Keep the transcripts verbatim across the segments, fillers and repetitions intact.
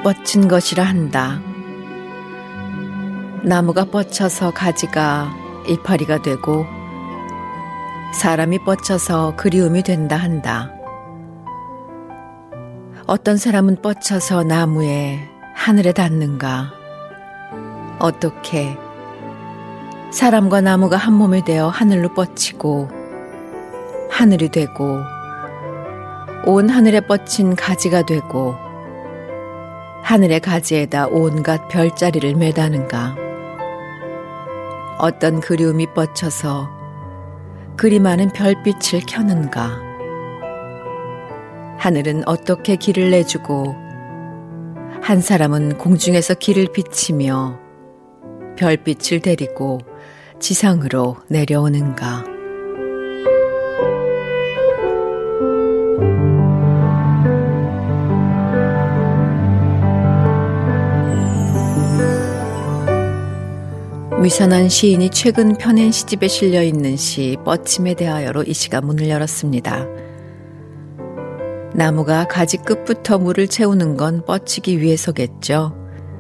뻗친 것이라 한다. 나무가 뻗쳐서 가지가 이파리가 되고 사람이 뻗쳐서 그리움이 된다 한다. 어떤 사람은 뻗쳐서 나무에 하늘에 닿는가? 어떻게 사람과 나무가 한 몸이 되어 하늘로 뻗치고 하늘이 되고 온 하늘에 뻗친 가지가 되고 하늘의 가지에다 온갖 별자리를 매다는가? 어떤 그리움이 뻗쳐서 그리 많은 별빛을 켜는가? 하늘은 어떻게 길을 내주고 한 사람은 공중에서 길을 비치며 별빛을 데리고 지상으로 내려오는가? 위선한 시인이 최근 펴낸 시집에 실려있는 시 뻗침에 대하여로 이 시가 문을 열었습니다. 나무가 가지 끝부터 물을 채우는 건 뻗치기 위해서겠죠.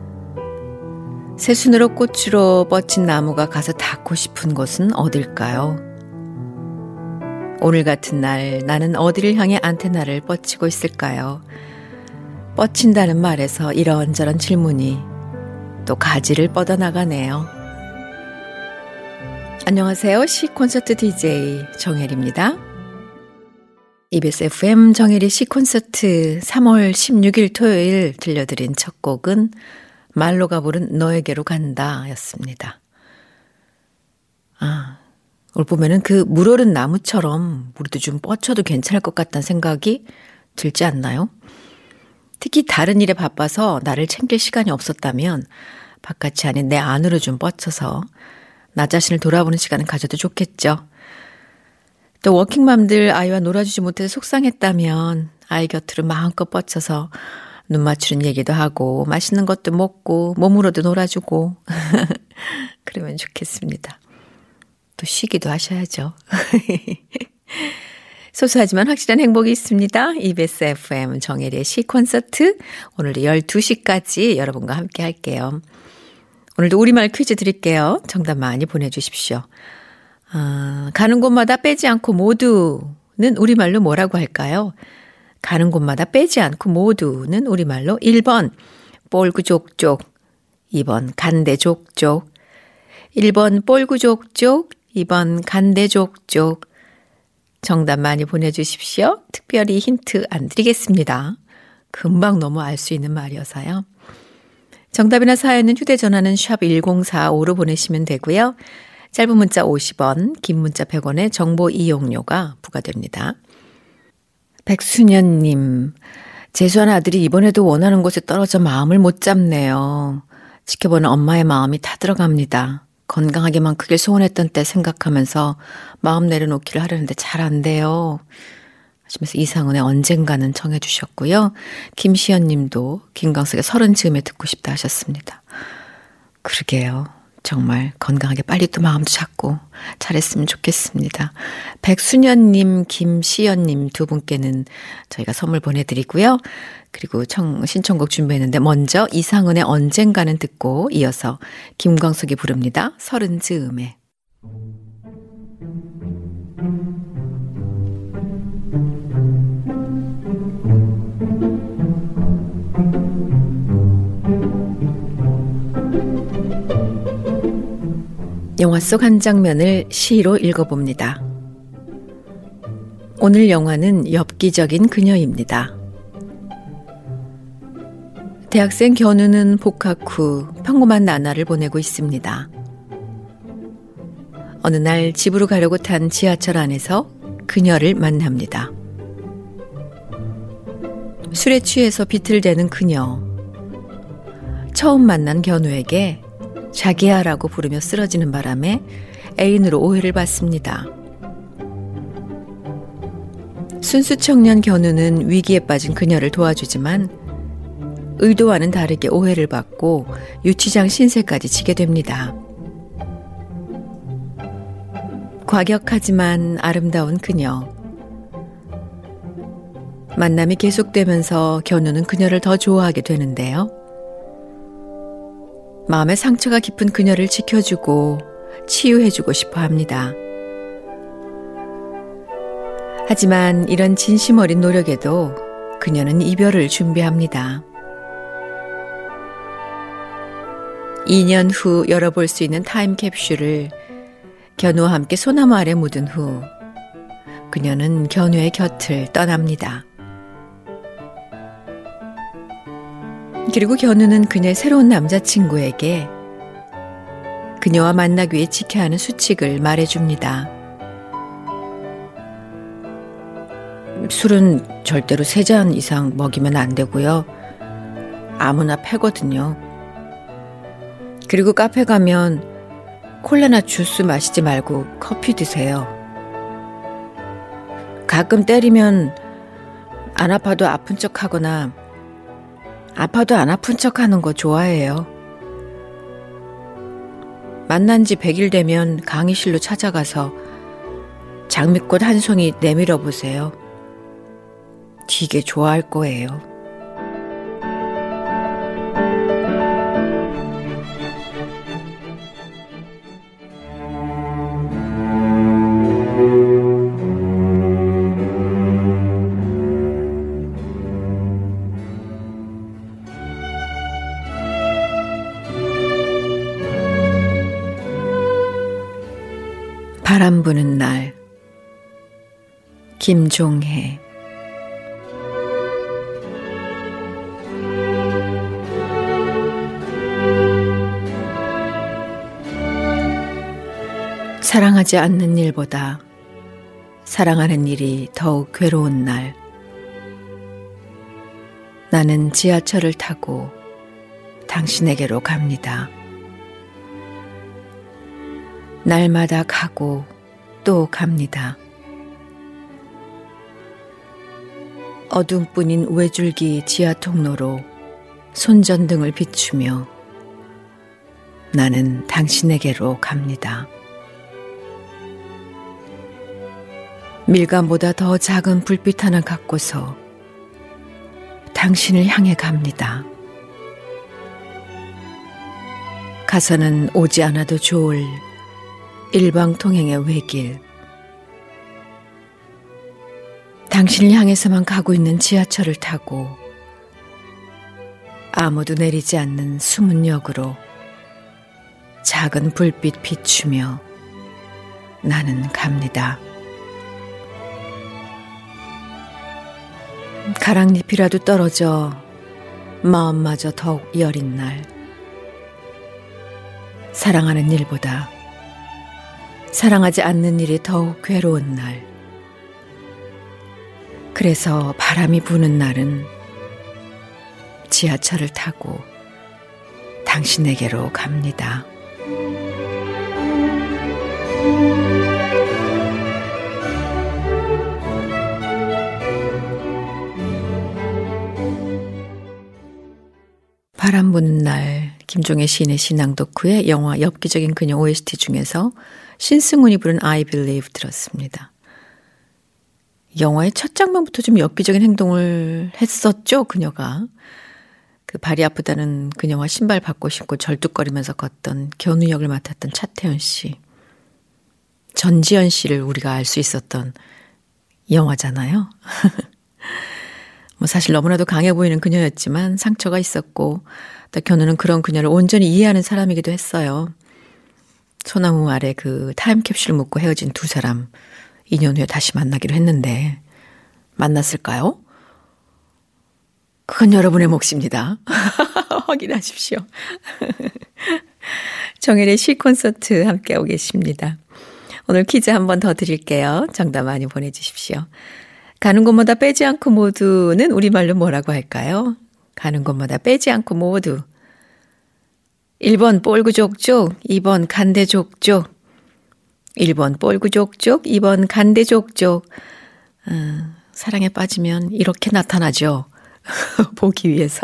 새순으로 꽃으로 뻗친 나무가 가서 닿고 싶은 곳은 어딜까요? 오늘 같은 날 나는 어디를 향해 안테나를 뻗치고 있을까요? 뻗친다는 말에서 이런저런 질문이 또 가지를 뻗어나가네요. 안녕하세요. 시콘서트 디제이 정혜리입니다. 이비에스 에프엠 정혜리 시콘서트 삼월 십육일 토요일 들려드린 첫 곡은 말로가 부른 너에게로 간다 였습니다. 아, 오늘 보면은 그 물오른 나무처럼 우리도 좀 뻗쳐도 괜찮을 것 같다는 생각이 들지 않나요? 특히 다른 일에 바빠서 나를 챙길 시간이 없었다면 바깥이 아닌 내 안으로 좀 뻗쳐서 나 자신을 돌아보는 시간을 가져도 좋겠죠. 또 워킹맘들 아이와 놀아주지 못해서 속상했다면 아이 곁으로 마음껏 뻗쳐서 눈 맞추는 얘기도 하고 맛있는 것도 먹고 몸으로도 놀아주고 그러면 좋겠습니다. 또 쉬기도 하셔야죠. 소소하지만 확실한 행복이 있습니다. 이비에스 에프엠 정혜리의 시콘서트 오늘도 열두 시까지 여러분과 함께 할게요. 오늘도 우리말 퀴즈 드릴게요. 정답 많이 보내주십시오. 아, 가는 곳마다 빼지 않고 모두는 우리말로 뭐라고 할까요? 가는 곳마다 빼지 않고 모두는 우리말로 일 번 볼구족족, 이 번 간대족족, 일 번 볼구족족, 이 번 간대족족. 정답 많이 보내주십시오. 특별히 힌트 안 드리겠습니다. 금방 너무 알 수 있는 말이어서요. 정답이나 사연은 휴대전화는 샵 일공사오로 보내시면 되고요. 짧은 문자 오십 원, 긴 문자 백 원의 정보 이용료가 부과됩니다. 백순현님, 재수한 아들이 이번에도 원하는 곳에 떨어져 마음을 못 잡네요. 지켜보는 엄마의 마음이 타들어갑니다. 건강하게만 크길 소원했던 때 생각하면서 마음 내려놓기를 하려는데 잘 안 돼요. 하시면서 이상은의 언젠가는 청해 주셨고요. 김시연 님도 김광석의 서른 즈음에 듣고 싶다 하셨습니다. 그러게요. 정말 건강하게 빨리 또 마음도 잡고 잘했으면 좋겠습니다. 백순현님, 김시연님 두 분께는 저희가 선물 보내드리고요. 그리고 청, 신청곡 준비했는데 먼저 이상은의 언젠가는 듣고 이어서 김광석이 부릅니다. 서른 즈음에. 영화 속 한 장면을 시로 읽어봅니다. 오늘 영화는 엽기적인 그녀입니다. 대학생 견우는 복학 후 평범한 나날을 보내고 있습니다. 어느 날 집으로 가려고 탄 지하철 안에서 그녀를 만납니다. 술에 취해서 비틀대는 그녀. 처음 만난 견우에게 자기야라고 부르며 쓰러지는 바람에 애인으로 오해를 받습니다. 순수 청년 견우는 위기에 빠진 그녀를 도와주지만 의도와는 다르게 오해를 받고 유치장 신세까지 지게 됩니다. 과격하지만 아름다운 그녀. 만남이 계속되면서 견우는 그녀를 더 좋아하게 되는데요. 마음의 상처가 깊은 그녀를 지켜주고 치유해주고 싶어 합니다. 하지만 이런 진심 어린 노력에도 그녀는 이별을 준비합니다. 이 년 후 열어볼 수 있는 타임캡슐을 견우와 함께 소나무 아래 묻은 후 그녀는 견우의 곁을 떠납니다. 그리고 견우는 그녀의 새로운 남자친구에게 그녀와 만나기 위해 지켜야 하는 수칙을 말해줍니다. 술은 절대로 세 잔 이상 먹이면 안 되고요. 아무나 패거든요. 그리고 카페 가면 콜라나 주스 마시지 말고 커피 드세요. 가끔 때리면 안 아파도 아픈 척 하거나 아파도 안 아픈 척 하는 거 좋아해요. 만난 지 백 일 되면 강의실로 찾아가서 장미꽃 한 송이 내밀어 보세요. 되게 좋아할 거예요. 바람 부는 날, 김종혜. 사랑하지 않는 일보다 사랑하는 일이 더욱 괴로운 날. 나는 지하철을 타고 당신에게로 갑니다. 날마다 가고 또 갑니다. 어둠뿐인 외줄기 지하 통로로 손전등을 비추며 나는 당신에게로 갑니다. 밀감보다 더 작은 불빛 하나 갖고서 당신을 향해 갑니다. 가서는 오지 않아도 좋을 일방통행의 외길. 당신을 향해서만 가고 있는 지하철을 타고 아무도 내리지 않는 숨은 역으로 작은 불빛 비추며 나는 갑니다. 가랑잎이라도 떨어져 마음마저 더욱 여린 날. 사랑하는 일보다 사랑하지 않는 일이 더욱 괴로운 날. 그래서 바람이 부는 날은 지하철을 타고 당신에게로 갑니다. 바람 부는 날, 김종혜 시인의 신앙독 후에 영화 엽기적인 그녀 오에스티 중에서 신승훈이 부른 I Believe 들었습니다. 영화의 첫 장면부터 좀 엽기적인 행동을 했었죠, 그녀가. 그 발이 아프다는 그녀와 신발 바꿔 신고 절뚝거리면서 걷던 견우 역을 맡았던 차태현 씨. 전지현 씨를 우리가 알 수 있었던 영화잖아요. 뭐 사실 너무나도 강해 보이는 그녀였지만 상처가 있었고 또 견우는 그런 그녀를 온전히 이해하는 사람이기도 했어요. 소나무 아래 그 타임캡슐을 묻고 헤어진 두 사람 이 년 후에 다시 만나기로 했는데 만났을까요? 그건 여러분의 몫입니다. 확인하십시오. 정혜의 시 콘서트 함께하고 계십니다. 오늘 퀴즈 한 번 더 드릴게요. 정답 많이 보내주십시오. 가는 곳마다 빼지 않고 모두는 우리말로 뭐라고 할까요? 가는 곳마다 빼지 않고 모두. 일 번 볼구족족, 이 번 간대족족. 일 번 볼구족족, 이 번 간대족족. 어, 사랑에 빠지면 이렇게 나타나죠. 보기 위해서.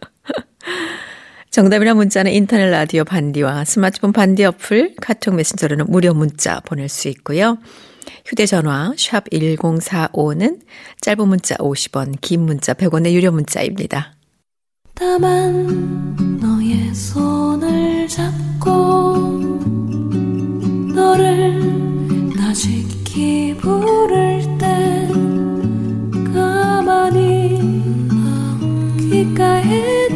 정답이나 문자는 인터넷 라디오 반디와 스마트폰 반디 어플, 카톡 메신저로는 무료 문자 보낼 수 있고요. 휴대전화 샵 일공사오는 짧은 문자 오십 원, 긴 문자 백 원의 유료 문자입니다. 다만 너의 손을 잡고 너를 나직히 부를 때 가만히 귓가에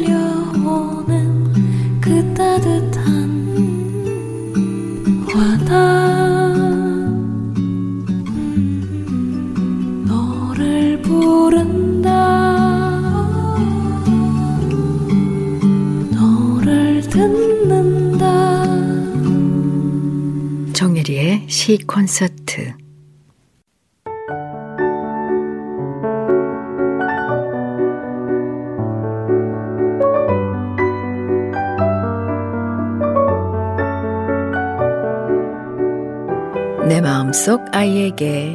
들려오는 그 따뜻한 와닿음 너를 부른다 너를 듣는다 정혜리의 시 콘서트. 내 마음속 아이에게.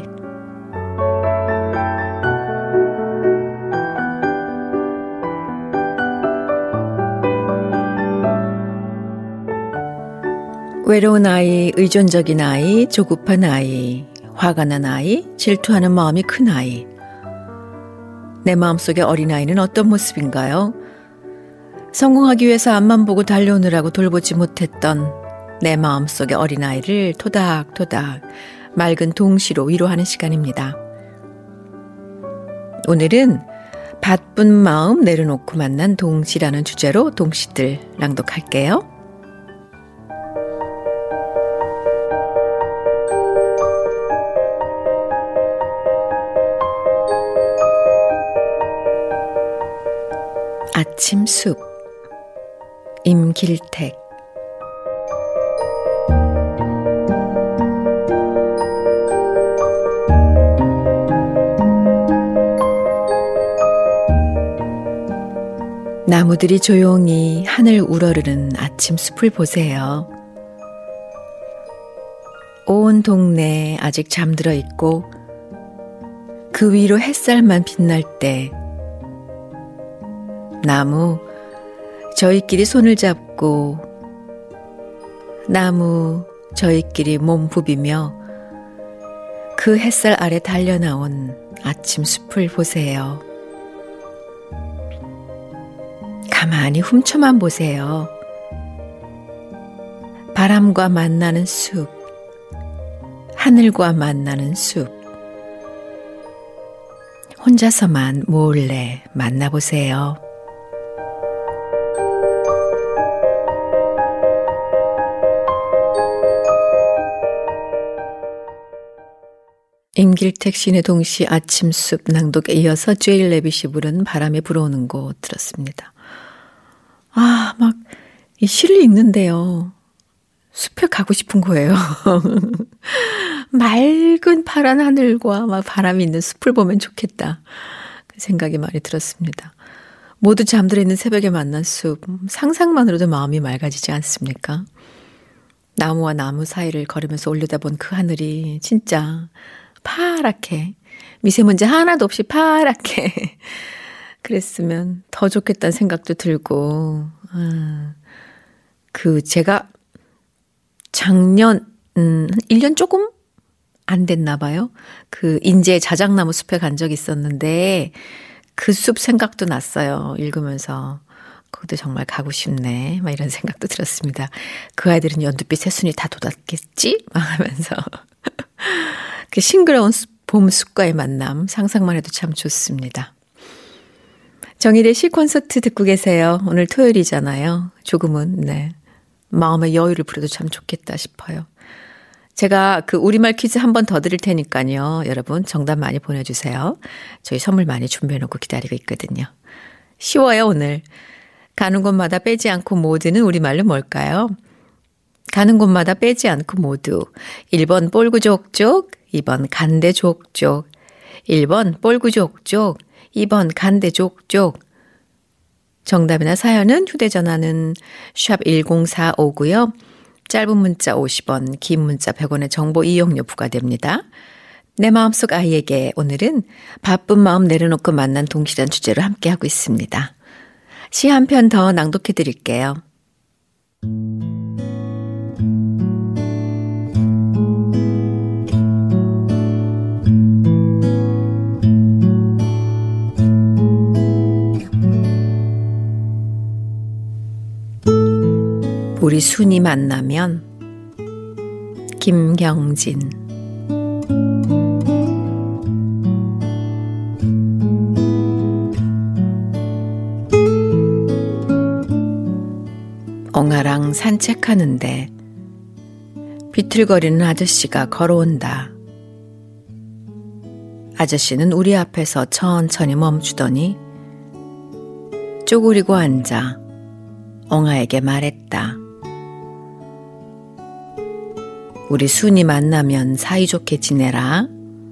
외로운 아이, 의존적인 아이, 조급한 아이, 화가 난 아이, 질투하는 마음이 큰 아이. 내 마음속의 어린아이는 어떤 모습인가요? 성공하기 위해서 앞만 보고 달려오느라고 돌보지 못했던 내 마음속의 어린아이를 토닥토닥 맑은 동시로 위로하는 시간입니다. 오늘은 바쁜 마음 내려놓고 만난 동시라는 주제로 동시들 낭독할게요. 아침 숲. 임길택. 나무들이 조용히 하늘 우러르는 아침 숲을 보세요. 온 동네 아직 잠들어 있고 그 위로 햇살만 빛날 때 나무 저희끼리 손을 잡고 나무 저희끼리 몸 부비며 그 햇살 아래 달려나온 아침 숲을 보세요. 가만히 훔쳐만 보세요. 바람과 만나는 숲, 하늘과 만나는 숲. 혼자서만 몰래 만나보세요. 임길택 시인의 동시 아침 숲 낭독에 이어서 제일 레빗이 부른 바람에 불어오는 곳 들었습니다. 아, 막 이 시를 읽는데요. 숲에 가고 싶은 거예요. 맑은 파란 하늘과 막 바람이 있는 숲을 보면 좋겠다. 그 생각이 많이 들었습니다. 모두 잠들어 있는 새벽에 만난 숲. 상상만으로도 마음이 맑아지지 않습니까? 나무와 나무 사이를 걸으면서 올려다본 그 하늘이 진짜 파랗게, 미세먼지 하나도 없이 파랗게 그랬으면 더 좋겠다는 생각도 들고, 아, 그 제가 작년 음, 일 년 조금 안 됐나 봐요. 그 인제 자작나무 숲에 간 적이 있었는데 그 숲 생각도 났어요. 읽으면서. 거기도 정말 가고 싶네. 막 이런 생각도 들었습니다. 그 아이들은 연두빛 새순이 다 돋았겠지? 막 하면서. 그 싱그러운 봄 숲과의 만남 상상만 해도 참 좋습니다. 정일의 시 콘서트 듣고 계세요. 오늘 토요일이잖아요. 조금은 네 마음의 여유를 부려도 참 좋겠다 싶어요. 제가 그 우리말 퀴즈 한 번 더 드릴 테니까요. 여러분 정답 많이 보내주세요. 저희 선물 많이 준비해놓고 기다리고 있거든요. 쉬워요 오늘. 가는 곳마다 빼지 않고 모두는 우리말로 뭘까요? 가는 곳마다 빼지 않고 모두. 일 번 볼구족족, 이 번 간대족족, 일 번 볼구족족, 이 번 간대족족. 정답이나 사연은 휴대전화는 샵 일공사오고요. 짧은 문자 오십 원, 긴 문자 백 원의 정보 이용료 부과됩니다. 내 마음속 아이에게 오늘은 바쁜 마음 내려놓고 만난 동시란 주제로 함께하고 있습니다. 시 한 편 더 낭독해 드릴게요. 우리 순이 만나면 김경진. 엉아랑 산책하는데 비틀거리는 아저씨가 걸어온다. 아저씨는 우리 앞에서 천천히 멈추더니 쪼그리고 앉아 엉아에게 말했다. 우리 순이 만나면 사이좋게 지내라.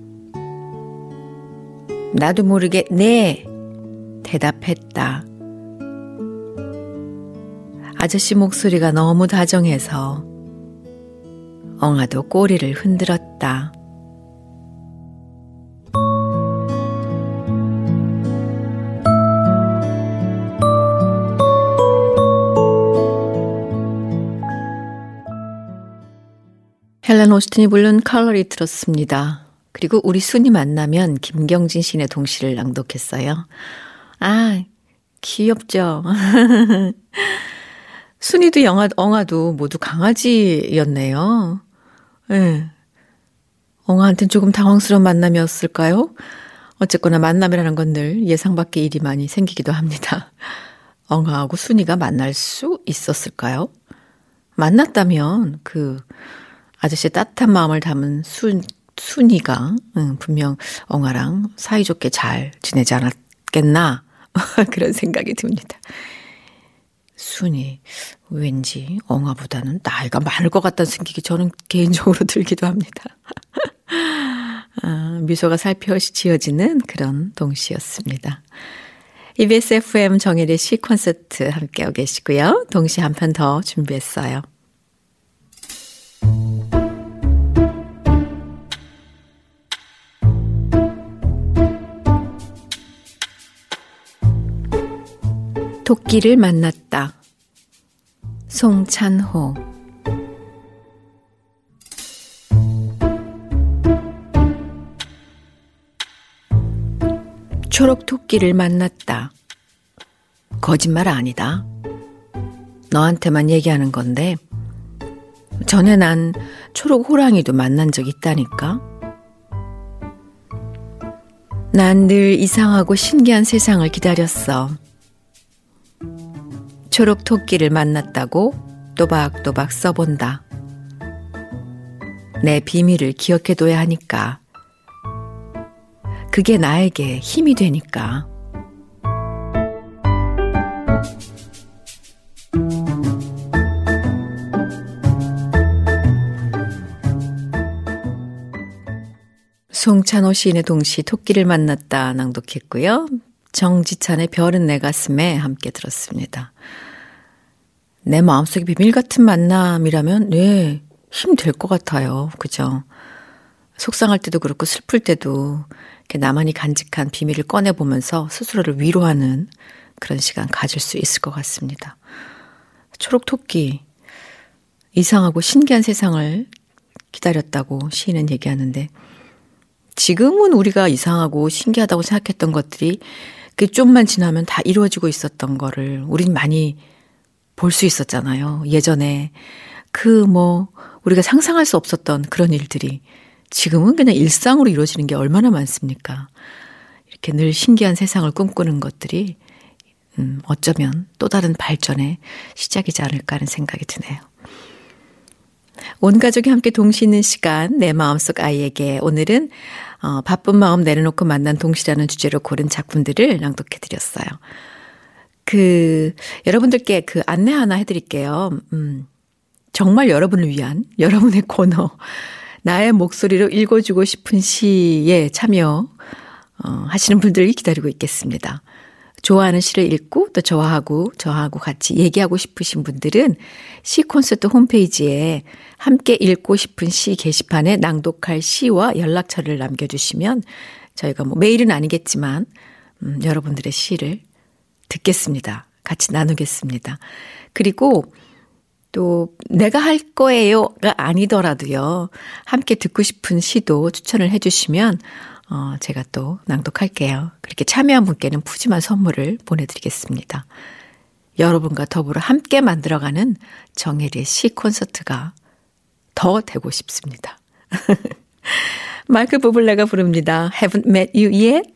나도 모르게 네 대답했다. 아저씨 목소리가 너무 다정해서 엉아도 꼬리를 흔들었다. 헬렌 오스틴이 부른 컬러리 들었습니다. 그리고 우리 순이 만나면 김경진 시인의 동시를 낭독했어요. 아, 귀엽죠? 순이도 영아, 엉아도 모두 강아지였네요. 네. 엉아한테는 조금 당황스러운 만남이었을까요? 어쨌거나 만남이라는 건 늘 예상 밖의 일이 많이 생기기도 합니다. 엉아하고 순이가 만날 수 있었을까요? 만났다면 그 아저씨의 따뜻한 마음을 담은 순, 순이가 응, 분명 엉아랑 사이좋게 잘 지내지 않았겠나 그런 생각이 듭니다. 순이 왠지 엉아보다는 나이가 많을 것 같다는 생각이 저는 개인적으로 들기도 합니다. 아, 미소가 살펴시 지어지는 그런 동시였습니다. 이비에스 에프엠 정혜리의 시 콘서트 함께하고 계시고요. 동시 한 편 더 준비했어요. 토끼를 만났다. 송찬호. 초록 토끼를 만났다. 거짓말 아니다. 너한테만 얘기하는 건데 전에 난 초록 호랑이도 만난 적 있다니까. 난 늘 이상하고 신기한 세상을 기다렸어. 초록 토끼를 만났다고 또박또박 써본다. 내 비밀을 기억해둬야 하니까. 그게 나에게 힘이 되니까. 송찬호 시인의 동시 토끼를 만났다 낭독했고요. 정지찬의 별은 내 가슴에 함께 들었습니다. 내 마음속에 비밀 같은 만남이라면 네, 힘 될 것 같아요. 그죠? 속상할 때도 그렇고 슬플 때도 이렇게 나만이 간직한 비밀을 꺼내보면서 스스로를 위로하는 그런 시간 가질 수 있을 것 같습니다. 초록 토끼, 이상하고 신기한 세상을 기다렸다고 시인은 얘기하는데 지금은 우리가 이상하고 신기하다고 생각했던 것들이 그 좀만 지나면 다 이루어지고 있었던 거를 우린 많이 볼 수 있었잖아요. 예전에 그 뭐 우리가 상상할 수 없었던 그런 일들이 지금은 그냥 일상으로 이루어지는 게 얼마나 많습니까? 이렇게 늘 신기한 세상을 꿈꾸는 것들이 음, 어쩌면 또 다른 발전의 시작이지 않을까 하는 생각이 드네요. 온 가족이 함께 동시 있는 시간, 내 마음속 아이에게 오늘은 어, 바쁜 마음 내려놓고 만난 동시라는 주제로 고른 작품들을 낭독해드렸어요. 그 여러분들께 그 안내 하나 해드릴게요. 음, 정말 여러분을 위한 여러분의 코너, 나의 목소리로 읽어주고 싶은 시에 참여 어, 하시는 분들이 기다리고 있겠습니다. 좋아하는 시를 읽고 또 저하고 저하고 같이 얘기하고 싶으신 분들은 시 콘서트 홈페이지에 함께 읽고 싶은 시 게시판에 낭독할 시와 연락처를 남겨주시면 저희가 뭐 매일은 아니겠지만 음, 여러분들의 시를 듣겠습니다. 같이 나누겠습니다. 그리고 또 내가 할 거예요가 아니더라도요. 함께 듣고 싶은 시도 추천을 해주시면 어, 제가 또 낭독할게요. 그렇게 참여한 분께는 푸짐한 선물을 보내드리겠습니다. 여러분과 더불어 함께 만들어가는 정혜리의 시 콘서트가 더 되고 싶습니다. 마이클 부블레가 부릅니다. Haven't met you yet?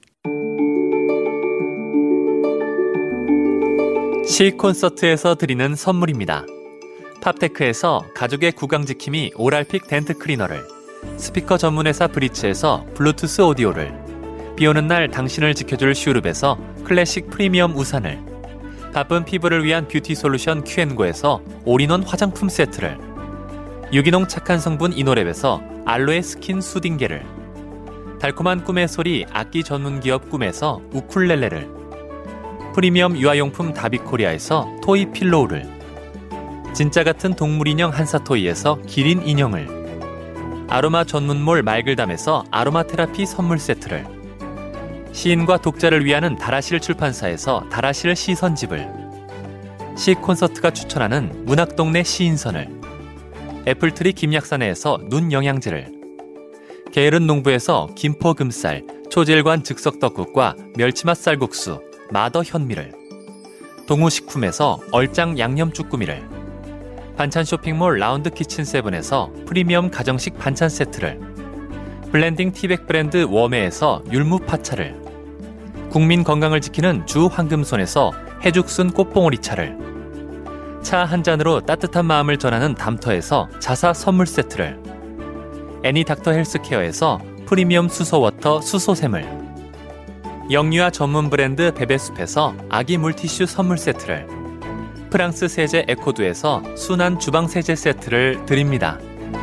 시 콘서트에서 드리는 선물입니다. 팝테크에서 가족의 구강지킴이 오랄픽 덴트 클리너를, 스피커 전문회사 브리츠에서 블루투스 오디오를, 비오는 날 당신을 지켜줄 슈룹에서 클래식 프리미엄 우산을, 바쁜 피부를 위한 뷰티 솔루션 큐앤고에서 올인원 화장품 세트를, 유기농 착한 성분 이노랩에서 알로에 스킨 수딩게를, 달콤한 꿈의 소리 악기 전문 기업 꿈에서 우쿨렐레를, 프리미엄 유아용품 다비코리아에서 토이 필로우를, 진짜 같은 동물 인형 한사토이에서 기린 인형을, 아로마 전문몰 말글담에서 아로마 테라피 선물 세트를, 시인과 독자를 위하는 다라실 출판사에서 다라실 시선집을, 시 콘서트가 추천하는 문학동네 시인선을, 애플트리 김약사내에서 눈 영양제를, 게으른 농부에서 김포 금쌀, 초질관 즉석떡국과 멸치맛 쌀국수, 마더 현미를, 동우식품에서 얼짱 양념 쭈꾸미를, 반찬 쇼핑몰 라운드 키친 세븐에서 프리미엄 가정식 반찬 세트를, 블렌딩 티백 브랜드 웜에에서 율무 파차를, 국민 건강을 지키는 주 황금손에서 해죽순 꽃봉오리 차를, 차 한 잔으로 따뜻한 마음을 전하는 담터에서 자사 선물 세트를, 애니 닥터 헬스케어에서 프리미엄 수소워터 수소샘을, 영유아 전문 브랜드 베베숲에서 아기 물티슈 선물 세트를, 프랑스 세제 에코두에서 순한 주방 세제 세트를 드립니다.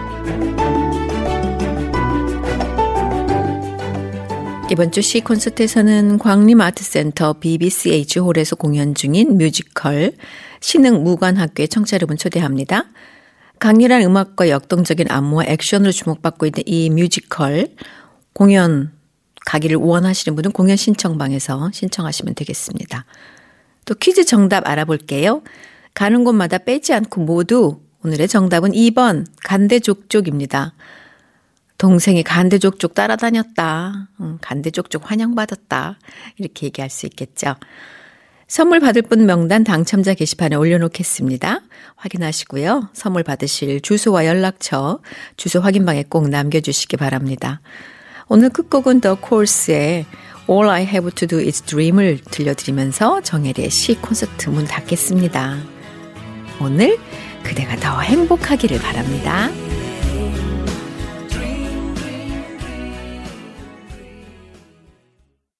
이번 주 시 콘서트에서는 광림아트센터 비비씨에이치홀에서 공연 중인 뮤지컬 신흥무관학교의 청취자 여러분 초대합니다. 강렬한 음악과 역동적인 안무와 액션으로 주목받고 있는 이 뮤지컬 공연 가기를 원하시는 분은 공연 신청방에서 신청하시면 되겠습니다. 또 퀴즈 정답 알아볼게요. 가는 곳마다 빼지 않고 모두 오늘의 정답은 이 번 간대족족입니다. 동생이 간대족족 따라다녔다. 응, 간대족족 환영받았다. 이렇게 얘기할 수 있겠죠. 선물 받을 분 명단 당첨자 게시판에 올려놓겠습니다. 확인하시고요. 선물 받으실 주소와 연락처, 주소 확인방에 꼭 남겨주시기 바랍니다. 오늘 끝곡은 더 콜스의 All I Have to Do is Dream을 들려드리면서 정혜리의 시 콘서트 문 닫겠습니다. 오늘 그대가 더 행복하기를 바랍니다.